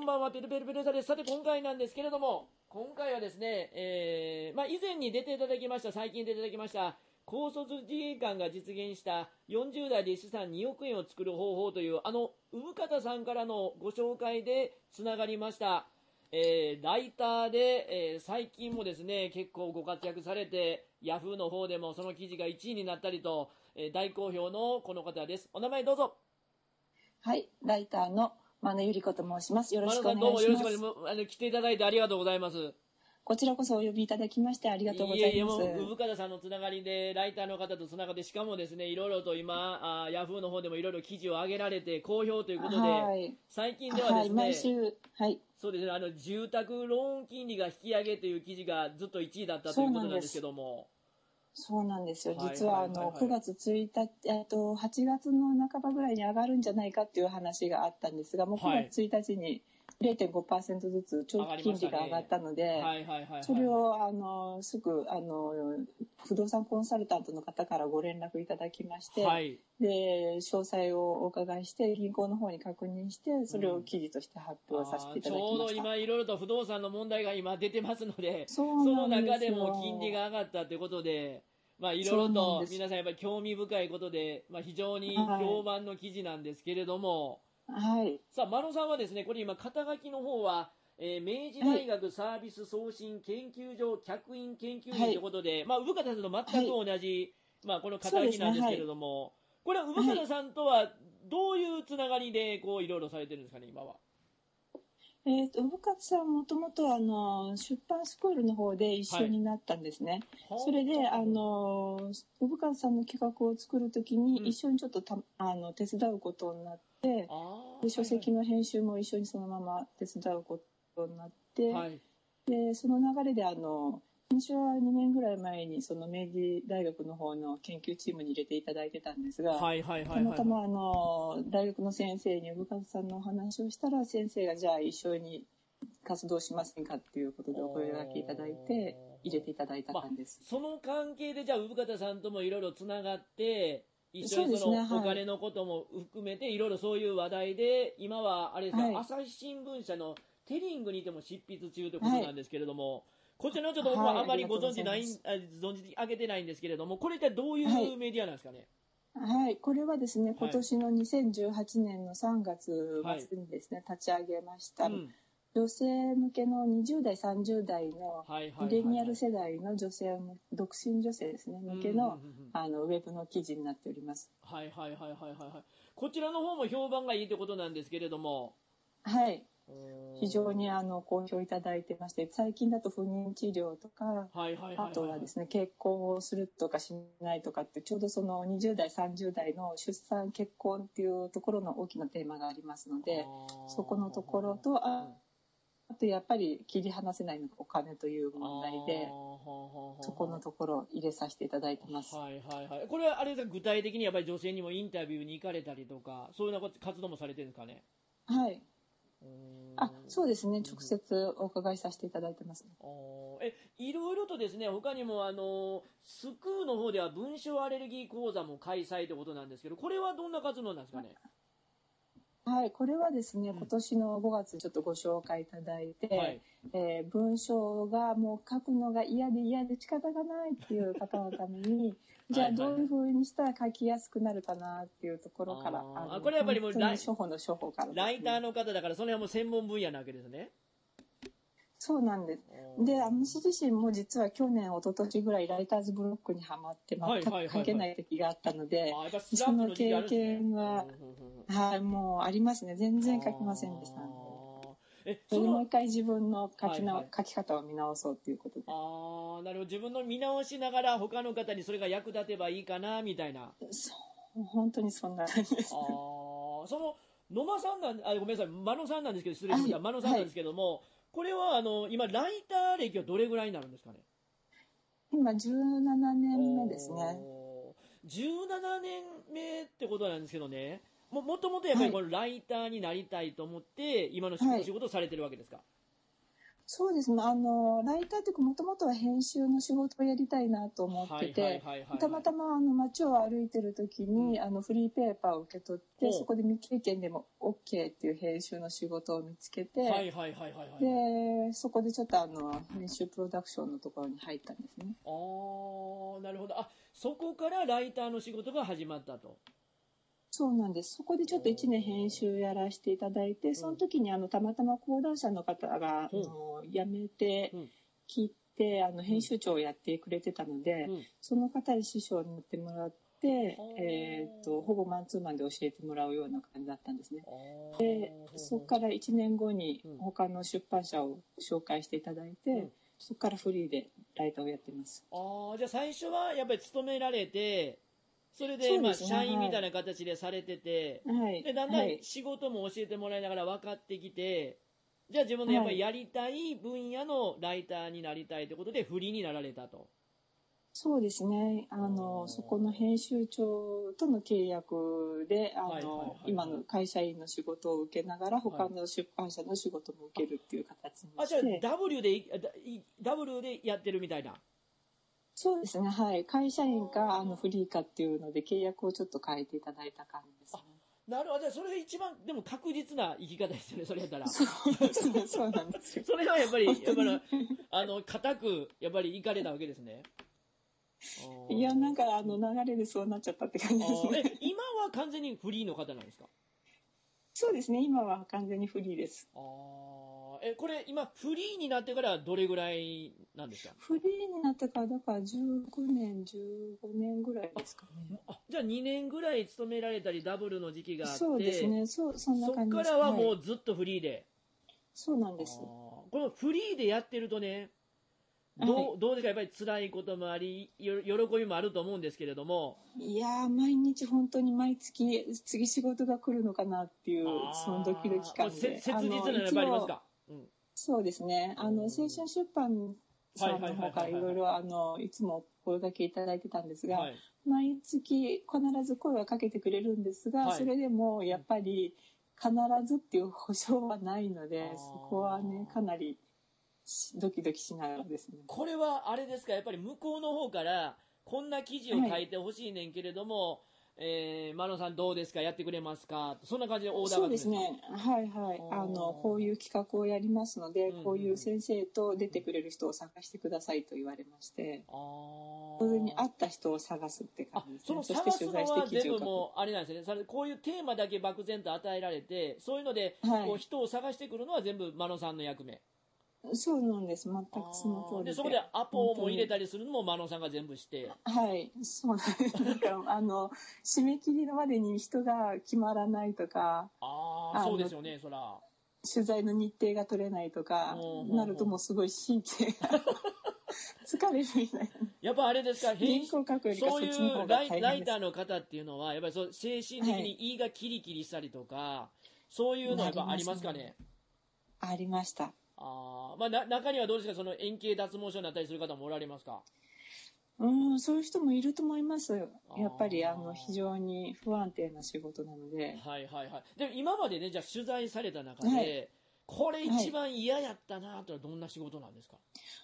ばんは、ペルペルペルサです。さて、今回なんですけれども、今回はですね、以前に出ていただきました、最近出ていただきました、高卒自衛官が実現した40代で資産2億円を作る方法という、産方さんからのご紹介でつながりました。ライターで、最近もですね、結構ご活躍されて、ヤフーの方でもその記事が1位になったりと、大好評のこの方です。お名前どうぞ。 はい、ライターの真野ゆり子と申します。よろしくお願いします。 どうもよろしくお願いします。来ていただいてありがとうございます。 こちらこそお呼びいただきましてありがとうございます。 いえいえ、もう産方さんのつながりでライターの方とつながって、しかもですね、いろいろと今ヤフーの方でもいろいろ記事を上げられて好評ということで、はい、最近ではですね、 毎週、はい、 そうですね、住宅ローン金利が引き上げという記事がずっと1位だったということなんですけども。 そうなんですよ。実は9月1日、8月の半ばぐらいに上がるんじゃないかっていう話があったんですが、もう9月1日に 0.5% ずつ長期金利が上がったので、それをすぐ不動産コンサルタントの方からご連絡いただきまして、はい、で詳細をお伺いして銀行の方に確認してそれを記事として発表させていただきました。 ちょうど今いろいろと不動産の問題が今出てますので、その中でも金利が上がったということで、いろいろと皆さんやっぱり興味深いことで、非常に評判の記事なんですけれども、はい、さあ真野さんはですね、これ今肩書きの方は、明治大学サービス送信研究所客員研究員ということで、産方さんと全く同じ、この肩書きなんですけれども、これは産方さんとはどういうつながりでこういろいろされてるんですかね、今は。 産方さんもともと出版スクールの方で一緒になったんですね。はい、それで産方さんの企画を作るときに一緒にちょっと手伝うことになって、で書籍の編集も一緒にそのまま手伝うことになって、はい、でその流れで私は2年ぐらい前にその明治大学の方の研究チームに入れていただいてたんですが、たまたま大学の先生に産方さんのお話をしたら、先生がじゃあ一緒に活動しませんかっていうことでお声掛けいただいて入れていただいたんです。 その関係でじゃあ産方さんともいろいろつながって一緒にそのお金のことも含めていろいろそういう話題で、今はあれですか、朝日新聞社のテリングにても執筆中ということなんですけれども、こちらのちょっと僕はあまりご存知ない、存じ上げてないんですけれども、これってどういうメディアなんですかね。 はい、これはですね、今年の2018年の3月末にですね、立ち上げました、女性向けの20代30代のミレニアル世代の女性、独身女性ですね向けの、ウェブの記事になっております。 こちらの方も評判がいいということなんですけれども、 はい、非常に好評いただいてまして、最近だと不妊治療とか、あとはですね結婚をするとかしないとかって、ちょうどその20代30代の出産結婚っていうところの大きなテーマがありますので、そこのところとあとやっぱり切り離せないのがお金という問題で、そこのところを入れさせていただいてます。 これはあれですか、具体的にやっぱり女性にもインタビューに行かれたりとか、そういうような活動もされてるんですかね。 はい。そうですね、直接お伺いさせていただいてます。 いろいろとですね、他にもスクーの方では文章アレルギー講座も開催ということなんですけど、これはどんな活動なんですかね。 はい、これはですね、今年の5月ちょっとご紹介いただいて、文章がもう書くのが嫌で仕方がないっていう方のためにじゃあどういう風にしたら書きやすくなるかなっていうところから、 これやっぱりもう初歩の初歩から、 ライターの方だから、それはもう専門分野なわけですね。 そうなんです。で、私自身も実は去年、一昨年ぐらいライターズブロックにはまって全く書けない時があったので、その経験は、もうありますね。全然書きませんでした。それでもう一回自分の書き方を見直そうということで。 なるほど。自分の見直しながら他の方にそれが役立てばいいかなみたいな。 そう、本当にそんな感じです。 その野間さんごめんなさい、真野さんなんですけど、失礼しました。真野さんなんですけども、これは今ライター歴はどれぐらいになるんですかね。 今17年目ですね。 17年目ってことなんですけどね、もともとやっぱりこのライターになりたいと思って今の仕事をされてるわけですか。 そうですね。ライターっていうか、もともとは編集の仕事をやりたいなと思ってて、たまたま街を歩いてる時に、フリーペーパーを受け取って、そこで未経験でも OK っていう編集の仕事を見つけて、で、そこでちょっと編集プロダクションのところに入ったんですね。 ああ、なるほど。そこからライターの仕事が始まったと。 そうなんです。そこでちょっと1年編集やらせていただいて、その時にたまたま講談社の方が辞めて切って、編集長をやってくれてたので、その方に師匠になってもらって、ほぼマンツーマンで教えてもらうような感じだったんですね。で、そこから1年後に他の出版社を紹介していただいて、そこからフリーでライターをやってます。 じゃあ最初はやっぱり勤められて、それで、社員みたいな形でされてて、で、だんだん仕事も教えてもらいながら分かってきて、じゃあ自分のやっぱりやりたい分野のライターになりたいということで、フリーになられたと。 そうですね。そこの編集長との契約で、今の会社員の仕事を受けながら、他の出版社の仕事も受けるっていう形にして。 じゃあ W でやってるみたいな。 そうですね、はい。会社員かフリーかっていうので契約をちょっと変えていただいた感じですね。 なるほど。じゃあそれが一番でも確実な生き方ですよね、それやったら。 そうなんですよ。 それはやっぱり固くやっぱり行かれたわけですね。 いや、なんか流れでそうなっちゃったって感じですね。 今は完全にフリーの方なんですか？ そうですね、今は完全にフリーです。 これ今フリーになってからどれぐらいなんですか？ フリーになってからだから15年ぐらいですかね。 じゃあ2年ぐらい勤められたりダブルの時期があって、 そうですね、そんな感じです。 そこからはもうずっとフリーで。 そうなんです。 このフリーでやってるとね、どうですか？やっぱり辛いこともあり、喜びもあると思うんですけれども。 いやー、毎日本当に毎月次仕事が来るのかなっていう、そのドキドキ感で。 切実なのやっぱりありますか？ そうですね。青春出版さんの方からいろいろいつもお声掛けいただいてたんですが、毎月必ず声はかけてくれるんですが、それでもやっぱり必ずっていう保証はないので、そこはね、かなりドキドキしながらですね。 これはあれですか、やっぱり向こうの方からこんな記事を書いてほしいねんけれども、マロさんどうですか、やってくれますか、そんな感じでオーダーが来るんですか？そうですね、 はいはい。こういう企画をやりますので、こういう先生と出てくれる人を探してくださいと言われまして、それに合った人を探すって感じですね。 その探すのは全部もうあれなんですね。こういうテーマだけ漠然と与えられて、そういうので、こう人を探してくるのは全部マロさんの役目。 そうなんです。全くその通りで。 そこでアポも入れたりするのもマノさんが全部して。 はい、そうなんです。なんか締め切りまでに人が決まらないとか。 そうですよね、そら。 取材の日程が取れないとかなるともうすごい神経が疲れるみたいな。 やっぱあれですか、そういうライターの方っていうのは、やっぱり精神的に胃がキリキリしたりとか、そういうのはやっぱありますかね？ ありました。 中にはどうですか、その円形脱毛症になったりする方もおられますか？ そういう人もいると思います。やっぱり非常に不安定な仕事なので。 はいはいはい。でも今までね、じゃあ取材された中で、これ一番嫌やったなとはどんな仕事なんですか？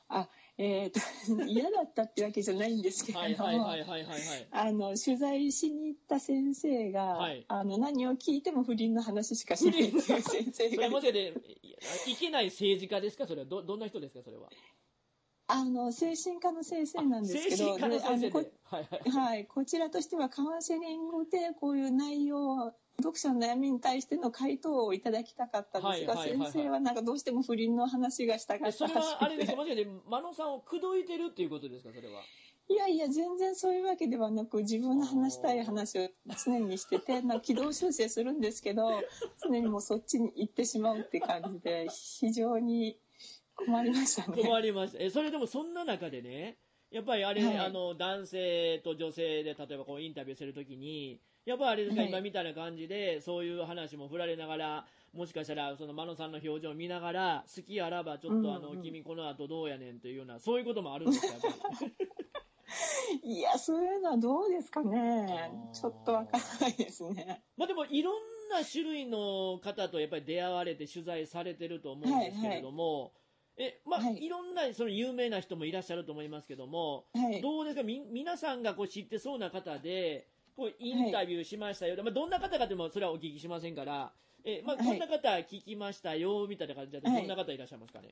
嫌だったってわけじゃないんですけども、取材しに行った先生が、何を聞いても不倫の話しかしないっていう先生が。 もしかしていけない政治家ですか？それはどんな人ですか？それは。 精神科の先生なんですけど、こちらとしてはカウンセリングでこういう内容、読者の悩みに対しての回答をいただきたかったんですが、先生はなんかどうしても不倫の話がしたかった。 それはあれですか、もしかしてマノさんを口説いてるっていうことですか？それは。 いやいや、全然そういうわけではなく、自分の話したい話を常にしてて、軌道修正するんですけど、常にもうそっちに行ってしまうって感じで、非常に困りましたね。 困りました。それでもそんな中でね、やっぱりあれ、男性と女性で例えばこうインタビューするときに、やっぱりあれですか、今みたいな感じでそういう話も振られながら、もしかしたらそのマノさんの表情を見ながら、好きあらばちょっと君この後どうやねんというような、そういうこともあるんですか？ いや、そういうのはどうですかね。ちょっとわからないですね。 でもいろんな種類の方とやっぱり出会われて取材されてると思うんですけれども、 いろんなその有名な人もいらっしゃると思いますけども、どうですか、皆さんがこう知ってそうな方で、こうインタビューしましたよ、どんな方かでもそれはお聞きしませんから、どんな方聞きましたよみたいな感じで、どんな方いらっしゃいますかね。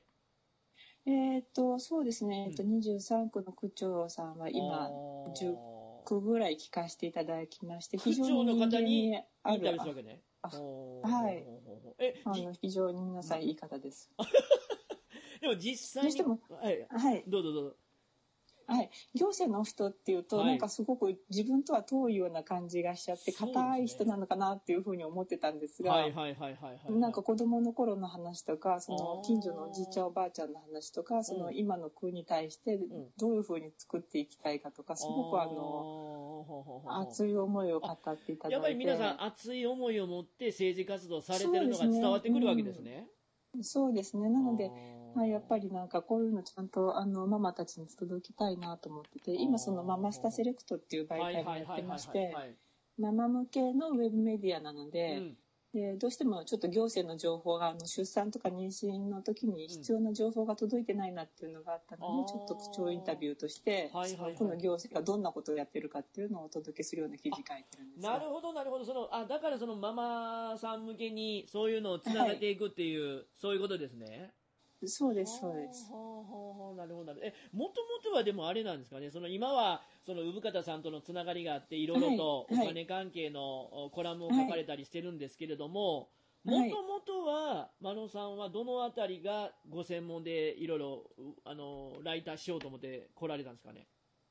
そうですね、23区の区長さんは今、10区ぐらい聞かせていただきまして、 区長の方にインタビューするわけね。 はい。非常に皆さんいい方です。 でも実際に、どうぞどうぞ。 はい、行政の人っていうと、なんかすごく自分とは遠いような感じがしちゃって、硬い人なのかなっていうふうに思ってたんですが、なんか子供の頃の話とか、その近所のおじいちゃんおばあちゃんの話とか、その今の区に対してどういうふうに作っていきたいかとか、すごく熱い思いを語っていただいて、 やっぱり皆さん熱い思いを持って政治活動されてるのが伝わってくるわけですね。 そうですね。なので、やっぱりなんかこういうのちゃんとママたちに届けたいなと思ってて、今そのママスタセレクトっていう媒体もやってまして、ママ向けのウェブメディアなので、どうしてもちょっと行政の情報が出産とか妊娠の時に必要な情報が届いてないなっていうのがあったので、ちょっと区長インタビューとして、この行政がどんなことをやってるかっていうのをお届けするような記事書いてるんです。 なるほどなるほど。だからそのママさん向けにそういうのをつなげていくっていう、そういうことですね。 そうですそうです。 なるほど。もともとはでもあれなんですかね。今はその産方さんとのつながりがあって、いろいろとお金関係のコラムを書かれたりしてるんですけれども、もともとは真野さんはどのあたりがご専門でいろいろライターしようと思って来られたんですかね。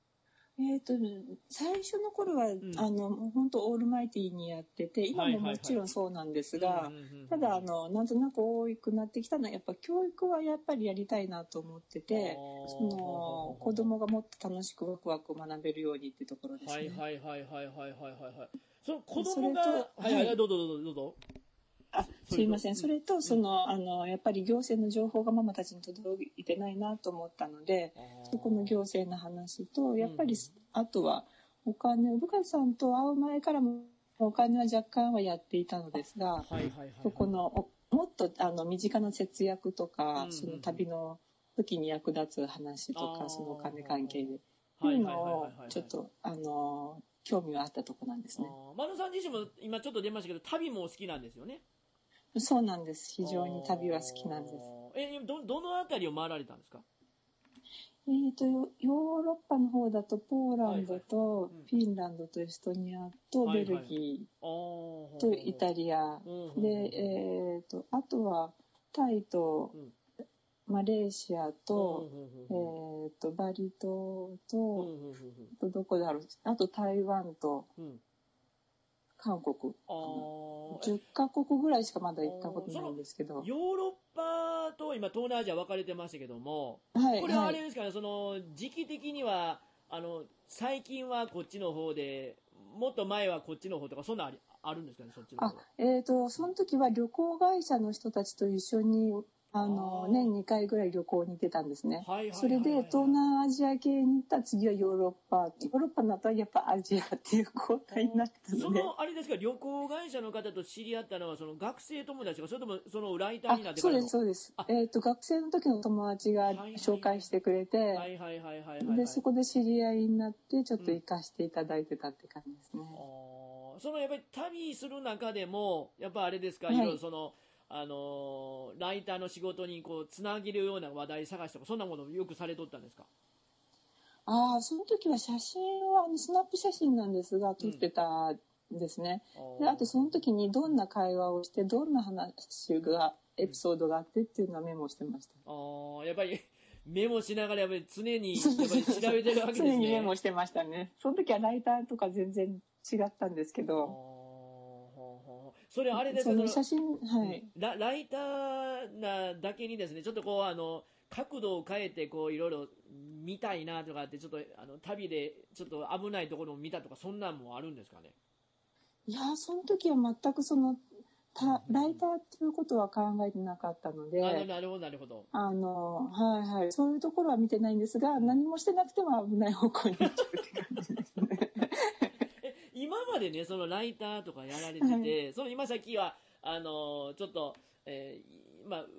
最初の頃は、本当オールマイティーにやってて、今ももちろんそうなんですが、ただなんとなく多くなってきたのはやっぱ教育はやっぱりやりたいなと思ってて、子供がもっと楽しくワクワク学べるようにってところですね。 その子供がどうぞ。 すいません。それとやっぱり行政の情報がママたちに届いてないなと思ったので、そこの行政の話と、やっぱりあとはお金、産方さんと会う前からもお金は若干はやっていたのですが、そこのもっと身近な節約とか、その旅の時に役立つ話とか、そのお金関係でっていうのをちょっと興味があったところなんですね。 真野さん自身も今ちょっと出ましたけど、旅もお好きなんですよね。 そうなんです。非常に旅は好きなんです。 どのあたりを回られたんですか。 ヨーロッパの方だとポーランドとフィンランドとエストニアとベルギーとイタリアで、あとはタイとマレーシアとバリ島とどこだろう、あと台湾と韓国、10カ国ぐらいしかまだ行ったことないんですけど、 ヨーロッパと今東南アジア分かれてましたけども、これはあれですかね、時期的には最近はこっちの方で、もっと前はこっちの方とか、そんなあるんですかね、そっちの方は。 その時は旅行会社の人たちと一緒に年2回ぐらい旅行に行ってたんですね。それで東南アジア系に行った次はヨーロッパになったらやっぱアジアっていう交代になってたので、 あれですか、旅行会社の方と知り合ったのは学生友達か、それともライターになってからの。 そうです。学生の時の友達が紹介してくれて、でそこで知り合いになってちょっと行かせていただいてたって感じですね。 やっぱり旅する中でもやっぱあれですか、いろいろライターの仕事につなげるような話題探しとか、そんなものをよくされとったんですか。 その時は写真はスナップ写真なんですが撮ってたんですね。であとその時にどんな会話をしてどんな話がエピソードがあってっていうのはメモしてました。 やっぱりメモしながらやっぱり常にやっぱり調べてるわけですね。 常にメモしてましたね。その時はライターとか全然違ったんですけど。 それあれですか、 その写真、 ライターなだけにですね、ちょっと角度を変えていろいろ見たいなとかって、ちょっと旅でちょっと危ないところを見たとか、そんなんもあるんですかね。 いやその時は全くライターっていうことは考えてなかったので、 なるほど。 そういうところは見てないんですが、何もしてなくても危ない方向に行っちゃうって感じですね。 今までね、ライターとかやられてて、今さっきはちょっと、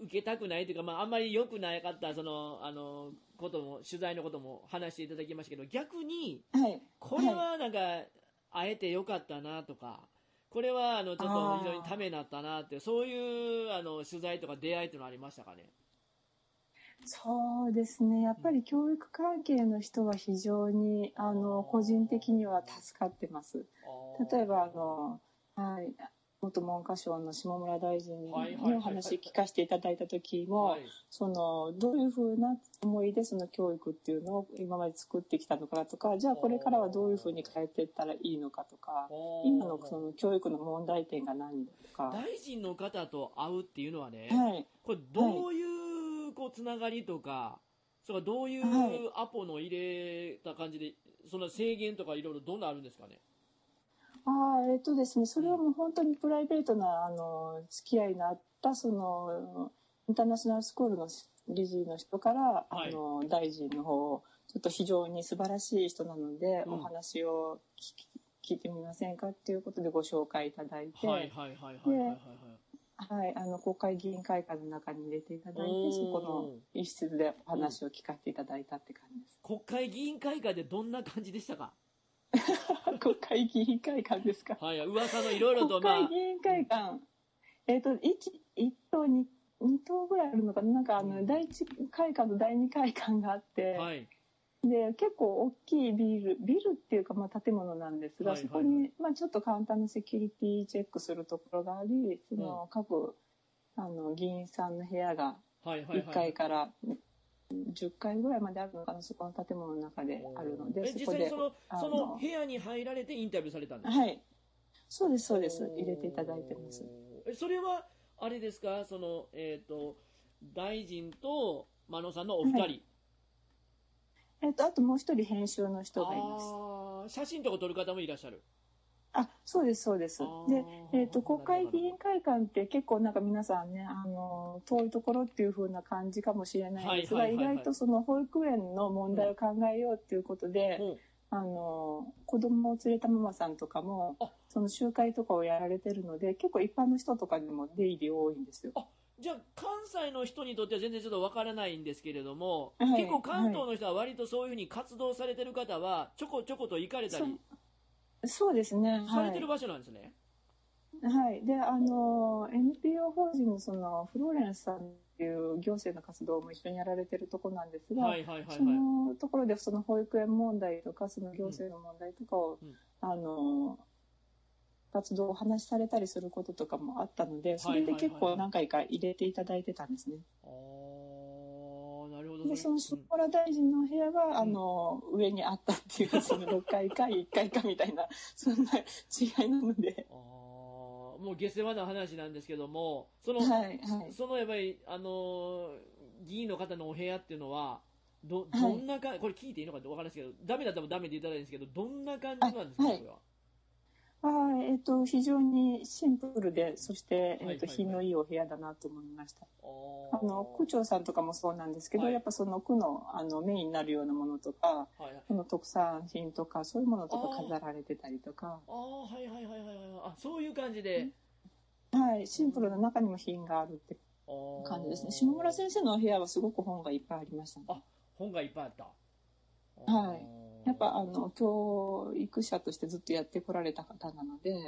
受けたくないというか、あんまり良くなかった、ことも、取材のことも話していただきましたけど、逆に、これはなんか、あえて良かったなとか、これはちょっと非常にためになったなって、そういう取材とか出会いというのはありましたかね。 そうですね。やっぱり教育関係の人は非常に個人的には助かってます。例えば元文科省の下村大臣にお話聞かせていただいた時も、どういうふうな思いでその教育っていうのを今まで作ってきたのかとか、じゃあこれからはどういうふうに変えていったらいいのかとか、今のその教育の問題点が何とか。 大臣の方と会うっていうのはね、これどういうこうつながりとか、どういうアポの入れた感じで、その制限とかいろいろどんなあるんですかね。 ですね、それはもう本当にプライベートな付き合いのあったインターナショナルスクールの理事の人から、大臣の方ちょっと非常に素晴らしい人なので、お話を聞いてみませんかっていうことでご紹介いただいて、国会議員会館の中に入れていただいて、そこの一室でお話を聞かせていただいたって感じです。 国会議員会館でどんな感じでしたか。 国会議員会館ですか。 噂のいろいろと、 国会議員会館、1棟2棟ぐらいあるのかな。なんか第1会館と第2会館があって、で結構大きいビルっていうか建物なんですが、そこにちょっと簡単なセキュリティチェックするところがあり、各議員さんの部屋が1階から10階ぐらいまであるのかな、そこの建物の中であるので、 実際にその部屋に入られてインタビューされたんですか。 そうです入れていただいてます。 それはあれですか、大臣と真野さんのお二人、 あともう一人編集の人がいます。写真とか撮る方もいらっしゃる。 そうですで、国会議員会館って結構なんか皆さんね遠いところっていう風な感じかもしれないんですが、意外とその保育園の問題を考えようっていうことで、子供を連れたママさんとかもその集会とかをやられてるので、結構一般の人とかでも出入り多いんですよ。 じゃあ関西の人にとっては全然ちょっとわからないんですけれども、結構関東の人は割とそういうふうに活動されてる方はちょこちょこと行かれたりそうですね、 されてる場所なんですね。 でNPO 法人のそのフローレンスさんっていう行政の活動も一緒にやられてるところなんですが、そのところでその保育園問題とかその行政の問題とかを、活動をお話しされたりすることとかもあったので、それで結構何回か入れていただいてたんですね。 なるほど。 でその下村大臣の部屋が上にあったっていう、その6階か1階かみたいなそんな違いなので。 もう下世話な話なんですけども、そのやっぱり議員の方のお部屋っていうのはどんなこれ聞いていいのかって分からないですけど、ダメだったらダメでいただいたんですけど、どんな感じなんですか、これは。 非常にシンプルで、そして、品のいいお部屋だなと思いました。区長さんとかもそうなんですけど、やっぱその区のメインになるようなものとか、その特産品とかそういうものとか飾られてたりとか、 そういう感じで、 シンプルな中にも品があるって感じですね。下村先生のお部屋はすごく本がいっぱいありましたね。 本がいっぱいあった。 やっぱ教育者としてずっとやってこられた方なので、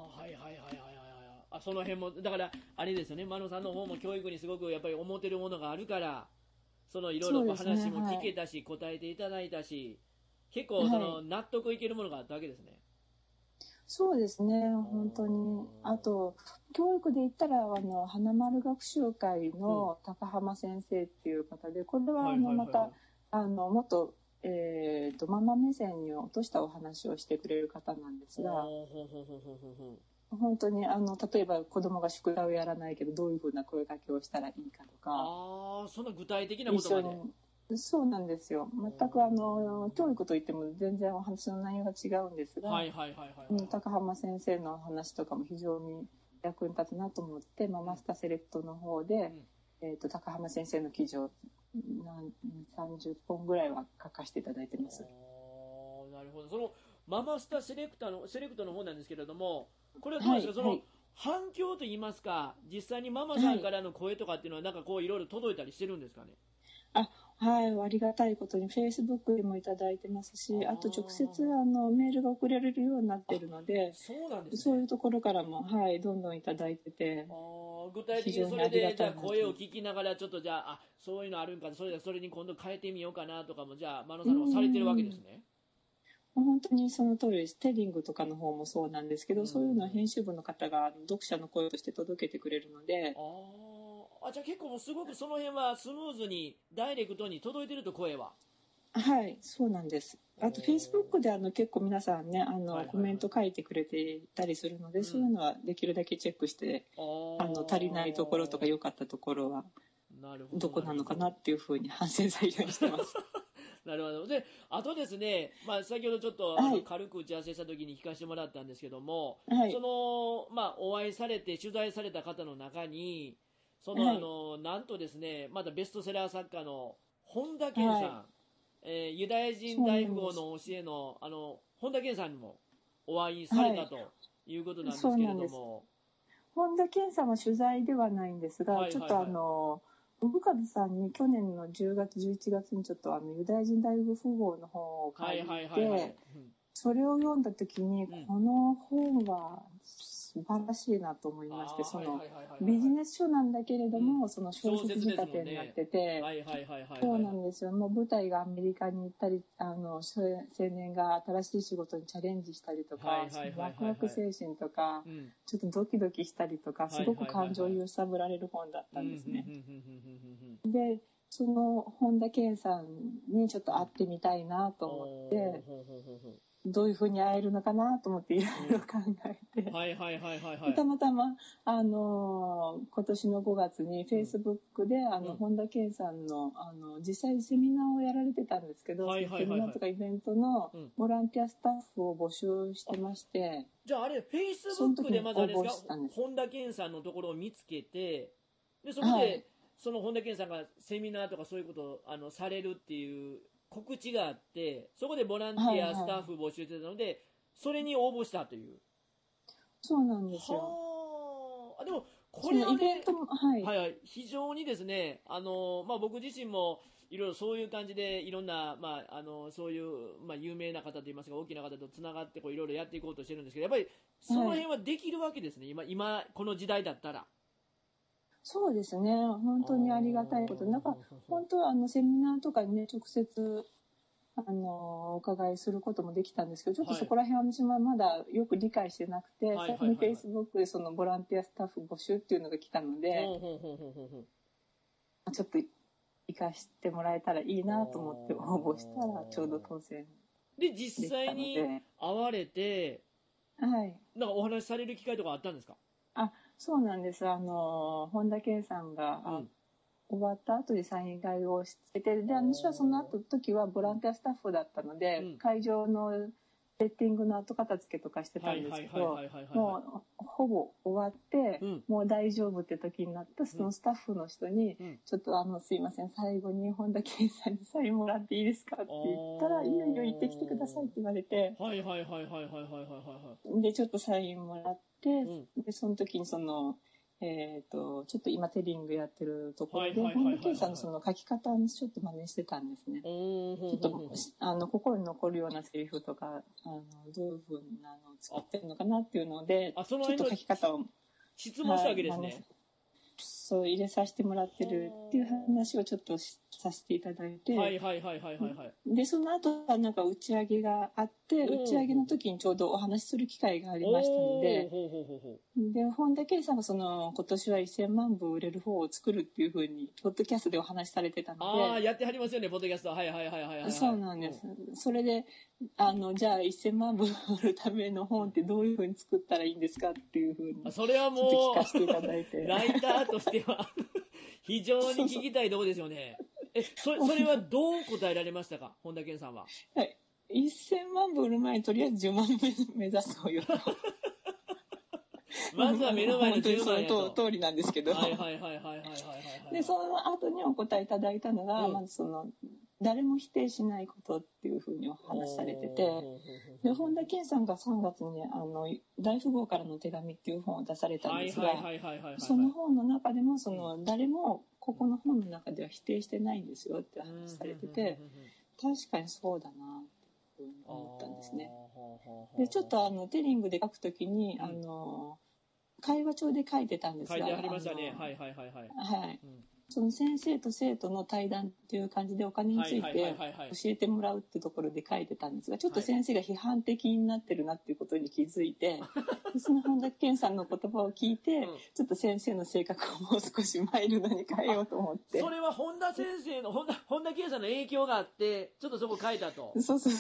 その辺もだからあれですよね、真野さんの方も教育にすごくやっぱり思ってるものがあるから、いろいろ話も聞けたし、答えていただいたし、結構納得いけるものがあったわけですね。 そうですね、本当に。あと教育で言ったら花丸学習会の高浜先生っていう方で、これはまたもっとママ目線に落としたお話をしてくれる方なんですが、本当に例えば子供が宿題をやらないけどどういうふうな声かけをしたらいいかとか、 そんな具体的なことまで。 そうなんですよ。全く教育といっても全然お話の内容が違うんですが、高浜先生の話とかも非常に役に立つなと思って、ママスタセレクトの方で、高浜先生の記事を30本ぐらいは書かせていただいてます。 なるほど。そのママスタセレクトの方なんですけれども、これはどうですか、 反響といいますか、実際にママさんからの声とかっていうのは、なんかこういろいろ届いたりしてるんですかね。 はい、ありがたいことに Facebook でもいただいてますし、あと直接メールが送られるようになってるので、 そうなんですね。 そういうところからも、はい、どんどんいただいてて、 具体的にそれでじゃあ声を聞きながらちょっとじゃあそういうのあるんか、それに今度変えてみようかなとかもじゃあ真野さんもされてるわけですね。 本当にその通りです。テリングとかの方もそうなんですけど、そういうのは編集部の方が読者の声として届けてくれるので。 じゃあ結構もうすごくその辺はスムーズにダイレクトに届いてると、声は。 はい、そうなんです。あと Facebook で結構皆さんねコメント書いてくれていたりするので、そういうのはできるだけチェックして足りないところとか良かったところはどこなのかなっていうふうに反省材料にしてます。 なるほど。で、あとですね、先ほどちょっと軽く打ち合わせした時に聞かせてもらったんですけども、お会いされて取材された方の中になんとですね、またベストセラー作家の本田健さん、ユダヤ人大富豪の教えの本田健さんにもお会いされたということなんですけれども、 本田健さんは取材ではないんですが、ちょっと信和さんに去年の10月11月にちょっとユダヤ人大富豪の本を書いて、それを読んだ時にこの本は素晴らしいなと思いまして、ビジネス書なんだけれども、その小説仕立てになってて、そうなんですよ。もう舞台がアメリカに行ったり、青年が新しい仕事にチャレンジしたりとか、ワクワク精神とか、ちょっとドキドキしたりとか、すごく感情を揺さぶられる本だったんですね。で、その本田健さんにちょっと会ってみたいなと思って、どういうふうに会えるのかなと思っていろいろ考えて、たまたま今年の5月に Facebook で本田健さんの実際にセミナーをやられてたんですけど、セミナーとかイベントのボランティアスタッフを募集してまして、 じゃああれ Facebook でまずあれですか、本田健さんのところを見つけて、でそこで、その本田健さんがセミナーとかそういうことをされるっていう告知があって、そこでボランティアスタッフ募集してたので、それに応募したという。 そうなんですよ。 でもこれはね、 イベントも、 非常にですね、僕自身もいろいろそういう感じでいろんな、そういう、有名な方といいますか大きな方とつながっていろいろやっていこうとしてるんですけど、やっぱりその辺はできるわけですね、今この時代だったら。 そうですね、本当にありがたいこと。なんか本当はセミナーとかにね直接お伺いすることもできたんですけど、ちょっとそこら辺は私もまだよく理解してなくて、最近 Facebook でそのボランティアスタッフ募集っていうのが来たので、ちょっと生かしてもらえたらいいなと思って応募したらちょうど当選で実際に会われて、なんかお話しされる機会とかあったんですか？ そうなんです。本田健さんが、終わった後にサイン会をしてて、で私はその時はボランティアスタッフだったので、会場のセッティングの後片付けとかしてたんですけど、もうほぼ終わって、もう大丈夫って時になったそのスタッフの人に、ちょっとすいません、最後に本田健さんにサインもらっていいですかって言ったら、いよいよ行ってきてくださいって言われて、でちょっとサインもらって、でその時にちょっと今テリングやってるところで本田健さんのその書き方をちょっと真似してたんですね。ちょっと心に残るようなセリフとかどういうふうなのを作ってるのかなっていうので、ちょっと書き方を質問したわけですね。 そう入れさせてもらってるっていう話をちょっとさせていただいて、でその後はなんか打ち上げがあって、打ち上げの時にちょうどお話しする機会がありましたので、で本田健さんが今年は1000万部売れる方を作るっていうふうにポッドキャストでお話しされてたので、 やってはりますよね、ポッドキャスト。 そうなんです。それでじゃあ1000万部売るための本ってどういうふうに作ったらいいんですかっていうふうにそれはもう聞かせていただいてライターとしては非常に聞きたいところですよね。それはどう答えられましたか、本田健さんは。 1000万部売る前にとりあえず10万部目指すというまずは目の前の10万やと。 その通りなんですけど、でその後にお答えいただいたのが、まず誰も否定しないことっていうふうにお話しされてて、で本田健さんが3月に大富豪からの手紙っていう本を出されたんですが、その本の中でも誰もここの本の中では否定してないんですよって話されてて、確かにそうだなって思ったんですね。でちょっとテリングで書くときに会話帳で書いてたんですが、 書いてありましたね。はい。 その先生と生徒の対談っていう感じでお金について教えてもらうってところで書いてたんですが、ちょっと先生が批判的になってるなっていうことに気づいて、その本田健さんの言葉を聞いて、ちょっと先生の性格をもう少しマイルドに変えようと思って。 それは本田先生の、本田健さんの影響があって、ちょっとそこ書いたと。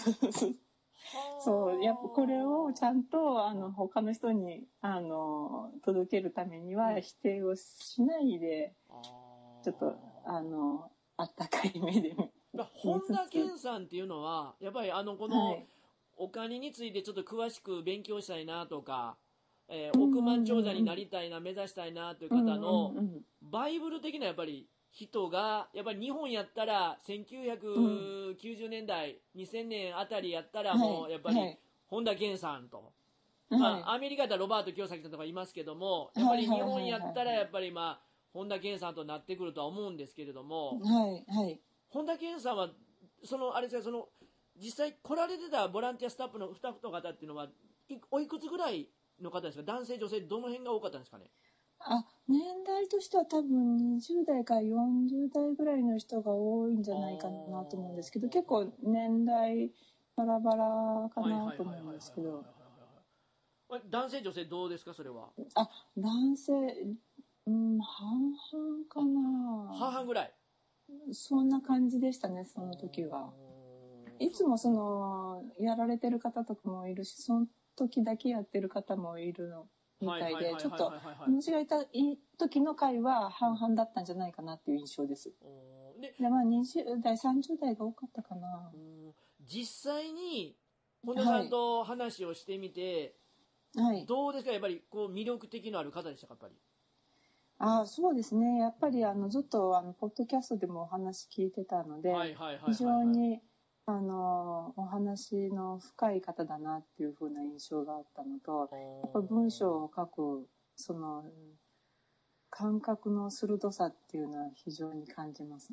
そう、やっぱこれをちゃんと他の人に届けるためには否定をしないで、ちょっとあったかい目で本田健さんっていうのはやっぱりこのお金についてちょっと詳しく勉強したいなとか、億万長者になりたいな、目指したいなという方のバイブル的なやっぱり人がやっぱり日本やったら1990年代2000年あたりやったらもうやっぱり本田健さんと、アメリカだったらロバート清崎さんとかいますけども、やっぱり日本やったらやっぱり本田健さんとなってくるとは思うんですけれども、本田健さんはあれですか、実際来られてたボランティアスタッフの方っていうのはおいくつぐらいの方ですか？男性女性どの辺が多かったんですかね？ 年代としては多分20代から40代ぐらいの人が多いんじゃないかなと思うんですけど、結構年代バラバラかなと思うんですけど。 男性女性どうですかそれは？ 男性半々かな。 半々ぐらい。 そんな感じでしたね、その時は。いつもやられてる方とかもいるし、その時だけやってる方もいるのみたいで、ちょっと私がいた時の会は半々だったんじゃないかなっていう印象です。で20代30代が多かったかな。 実際に本田さんと話をしてみて、どうですか？やっぱり魅力的のある方でしたか？やっぱりそうですね。やっぱりずっとポッドキャストでもお話聞いてたので、非常にお話の深い方だなっていう風な印象があったのと、やっぱ文章を書く感覚の鋭さっていうのは非常に感じますね。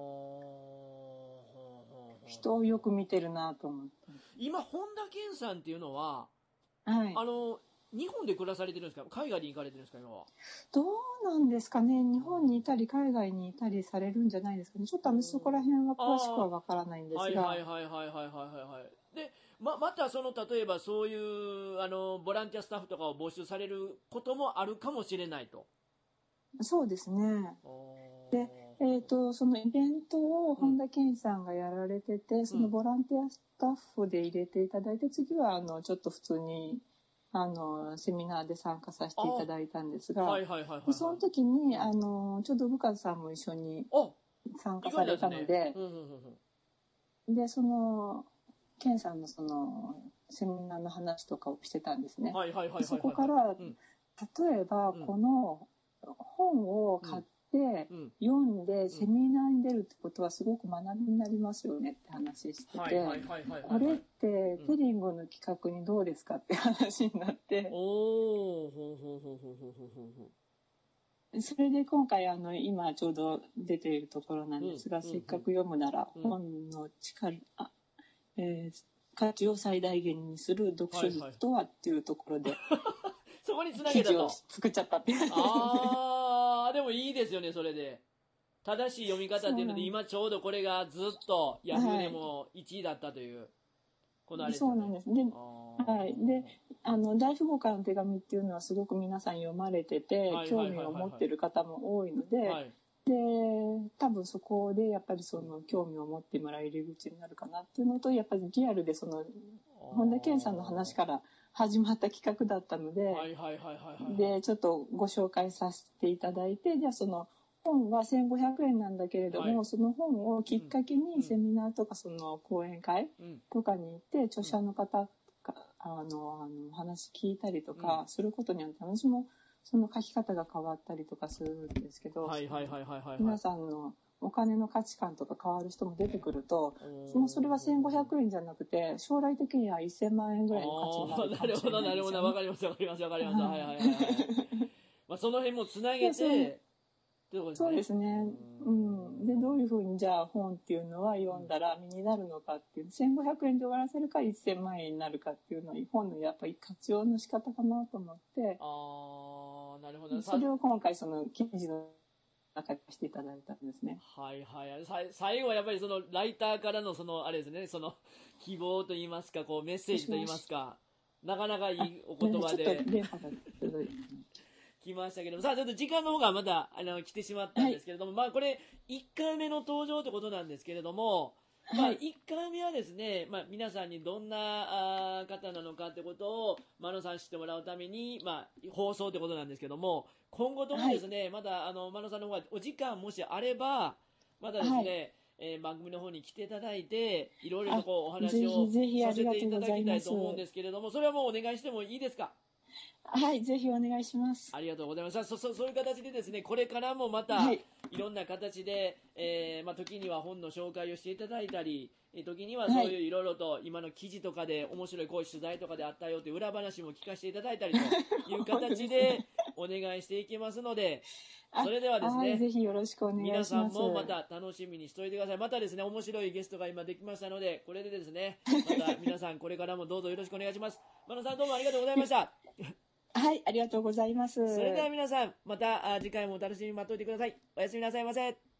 人をよく見てるなと思って。 今本田健さんっていうのは、日本で暮らされてるんですか？海外に行かれてるんですか？今はどうなんですかね。日本にいたり海外にいたりされるんじゃないですかね。ちょっとそこら辺は詳しくはわからないんですが。 で、また例えばそういうボランティアスタッフとかを募集されることもあるかもしれないと。 そうですね。で、そのイベントを本田健さんがやられてて、そのボランティアスタッフで入れていただいて、次はちょっと普通にセミナーで参加させていただいたんですが、その時にちょうど部下さんも一緒に参加されたので、で健さんのセミナーの話とかをしてたんですね。そこから例えばこの本を買って読んでセミナーに出るってことはすごく学びになりますよねって話してて、これってテリングの企画にどうですかって話になって、それで今回今ちょうど出ているところなんですが、せっかく読むなら本の価値を最大限にする読書術とはっていうところでそこにつなげたと。 記事を作っちゃったっていう。 でもいいですよね、それで。正しい読み方っていうので、今ちょうどこれがずっとヤフーでも1位だったという。このあれですよね。 そうなんです。で、大富豪からの手紙っていうのはすごく皆さん読まれてて、興味を持ってる方も多いので、多分そこでやっぱり興味を持ってもらえる入り口になるかなっていうのと、やっぱりリアルで本田健さんの話から始まった企画だったので、でちょっとご紹介させていただいて、じゃあ本は1500円なんだけれども、その本をきっかけにセミナーとか講演会とかに行って著者の方が話聞いたりとかすることによって、私もその書き方が変わったりとかするんですけど、皆さんのお金の価値観とか変わる人も出てくると、もうそれは1500円じゃなくて、将来的には1000万円ぐらいの価値になるかもしれないですよね。 なるほど、わかります。はい。まあ、その辺もつなげて、 そうですね。で、どういうふうにじゃあ本っていうのは読んだら身になるのかっていう、1500円で終わらせるか1000万円になるかっていうのは、本のやっぱり活用の仕方かなと思って、 なるほど。 それを今回その記事の中にしていただいたんですね。 最後はやっぱりそのライターからのあれですね、その希望と言いますか、こうメッセージと言いますか、なかなかいいお言葉で。 ちょっと電波が来ましたけども、さあちょっと時間の方がまだ来てしまったんですけれども、まあこれ1回目の登場ということなんですけれども、まあ1回目はですね、まあ皆さんにどんな方なのかってことを真野さん知ってもらうために、まあ放送ってことなんですけども、今後ともですね、まだ真野さんの方がお時間もしあれば、またですね、番組の方に来ていただいて、いろいろとこうお話をさせていただきたいと思うんですけれども、それはもうお願いしてもいいですか？ はい、ぜひお願いします。 ありがとうございます。そういう形でですね、これからもまた、いろんな形で、まあ、時には本の紹介をしていただいたり、時にはそういういろいろと今の記事とかで面白いこういう取材とかであったよという裏話も聞かせていただいたりという形でお願いしていきますので、それではですね、 ぜひよろしくお願いします。 皆さんもまた楽しみにしておいてください。またですね、面白いゲストが今できましたので、これでですね、また皆さんこれからもどうぞよろしくお願いします。真野さんどうもありがとうございました。 はい、ありがとうございます。 それでは皆さん、また次回もお楽しみに待っておいてください。おやすみなさいませ。